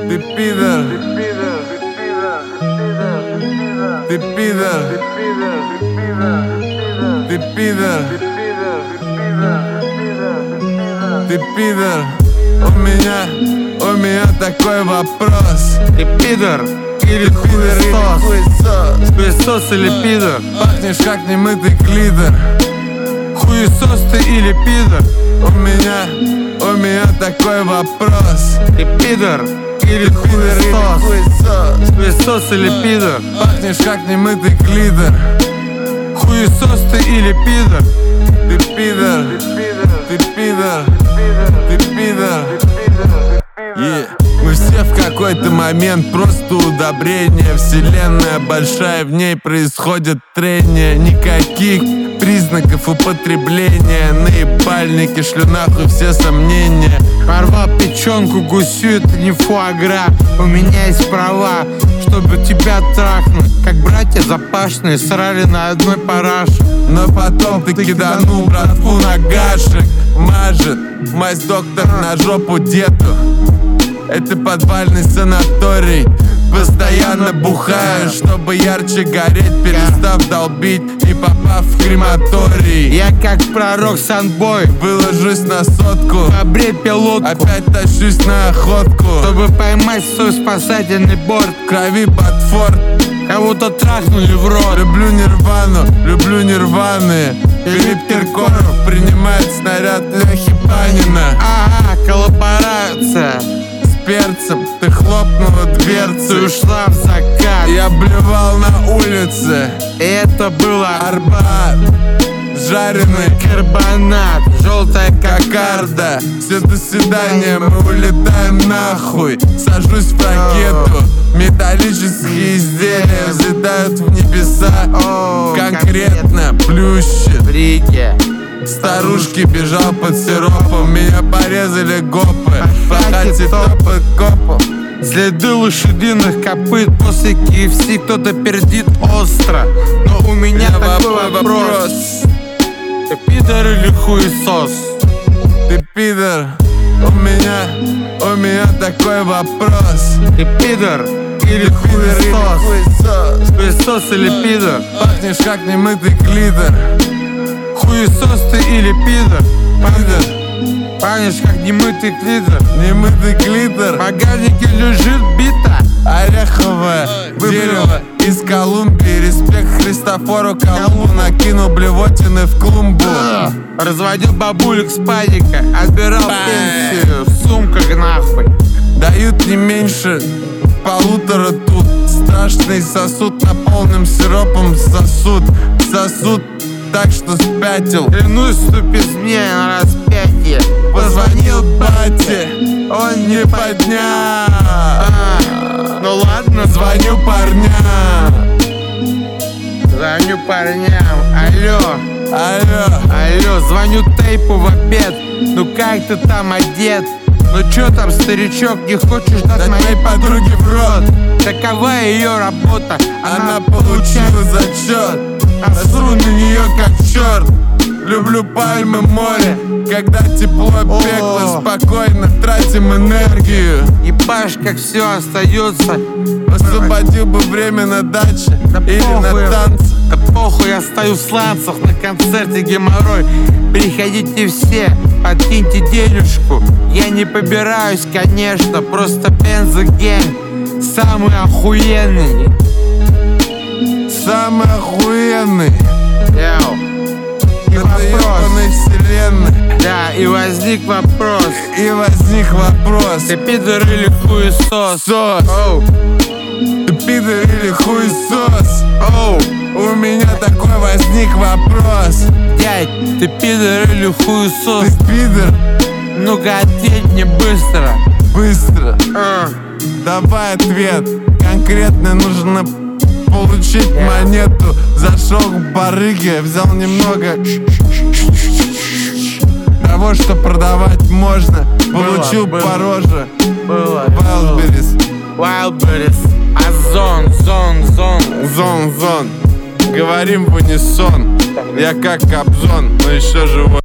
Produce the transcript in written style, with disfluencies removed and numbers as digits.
Ты пидор. Ты пидор. Ты пидор. Ты пидор. У меня такой вопрос. Ты пидор или хуесос? Хуесос или пидор? Пахнешь как немытый клитор. Хуесос ты или пидор? У меня такой вопрос. Ты пидор или хуесос? Хуесос или пидор? Пахнешь как немытый клитор. Хуесос ты или пидор? Ты пидор. Ты пидор. Ты пидор. Мы все в какой-то момент просто удобрение. Вселенная большая, в ней происходит трение. Никаких признаков употребления. Наебальники, шлю нахуй все сомнения. Порвал печенку гусю, это не фуагра. У меня есть права, чтобы тебя трахнуть. Как братья запашные срали на одной параше. Но потом ты киданул братву на гашек. Мажет мазь доктор на жопу деду. Это подвальный санаторий. Постоянно бухаю, чтобы ярче гореть, перестав долбить и попав в крематорий. Я как пророк Санбой, выложусь на сотку, побрить пилотку, опять тащусь на охотку, чтобы поймать свой спасательный борт. В крови Батфорд, кого-то трахнули в рот. Люблю Нирвану, люблю Нирваны. Филипп Киркоров принимает снаряд Лехи Панина. Коллаборация перцем, ты хлопнула дверцу, ты ушла в закат. Я блевал на улице, это было Арбат, жареный карбонат, желтая кокарда. Все, до свидания, мы улетаем нахуй. Сажусь в ракету, металлические изделия взлетают в небеса. Конкретно плющит в Риге. Старушки бежал под сиропом, меня порезали гопы. По хате топает копом. Следы лошадиных копыт. После KFC кто-то пердит остро. Но у меня такой вопрос. Ты пидор или хуесос? Ты пидор. У меня такой вопрос. Ты пидор или хуесос? Хуесос или пидор? Пахнешь как немытый клитор. Хуесос ты или пидор? Пидор. Пахнешь как немытый клитор. Немытый клитор. В багажнике лежит бита ореховое дерево из Колумбии. Респект Христофору Колумбу. Накинул блевотины в клумбу. Разводил бабулек с падика. Отбирал пенсию в сумках нахуй. Дают не меньше 1,5 тут. Страшный сосуд наполненным сиропом сосуд. Сосуд так что спятил. Клянусь, ступи мне на распятие. Позвонил бате, он не поднял. Ну ладно, звоню парням. Звоню парням. Алло, звоню Тейпу в обед. Ну как ты там одет? Ну чё там, старичок, не хочешь дать моей подруге в рот? Такова ее работа. Она получила зачет. Насру на нее как черт. Люблю пальмы, море. Когда тепло, пекло, спокойно тратим энергию. Ебашь, как все остается. Освободил бы время на даче или на танце. Да похуй, я стою в сланцах на концерте геморрой. Приходите все, подкиньте денежку. Я не побираюсь, конечно, просто бензогэнг самый охуенный. Самый охуенный. И вопрос вселенной. Да, и возник вопрос. Ты пидор или хуесос? Ты пидор или хуесос? У меня такой возник вопрос. Дядь, ты пидор или хуесос? Ты пидор? Ну-ка ответь мне быстро. Быстро. Давай ответ. Конкретно нужно получить монету. Зашел к барыге, взял немного того, что продавать можно. Получил по роже. Wildberries. Зон. Говорим в унисон. Я как Кобзон, но еще живой.